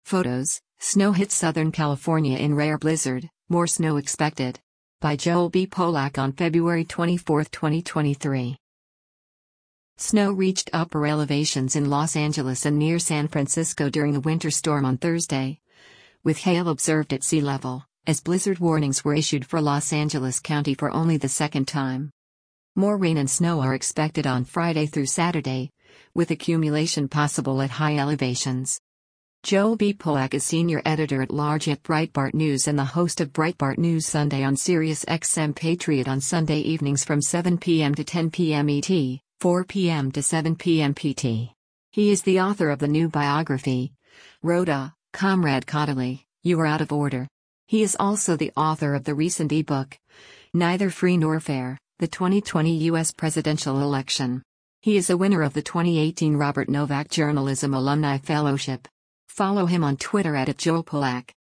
Photos: Snow hits Southern California in rare blizzard, more snow expected. By Joel B. Polak on February 24, 2023. Snow reached upper elevations in Los Angeles and near San Francisco during the winter storm on Thursday, with hail observed at sea level, as blizzard warnings were issued for Los Angeles County for only the second time. More rain and snow are expected on Friday through Saturday, with accumulation possible at high elevations. Joel B. Polak is senior editor-at-large at Breitbart News and the host of Breitbart News Sunday on Sirius XM Patriot on Sunday evenings from 7 p.m. to 10 p.m. ET, 4 p.m. to 7 p.m. PT. He is the author of the new biography, Rhoda, Comrade Caudill, You Are Out of Order. He is also the author of the recent ebook, Neither Free Nor Fair, the 2020 U.S. Presidential Election. He is a winner of the 2018 Robert Novak Journalism Alumni Fellowship. Follow him on Twitter @JoelPolak.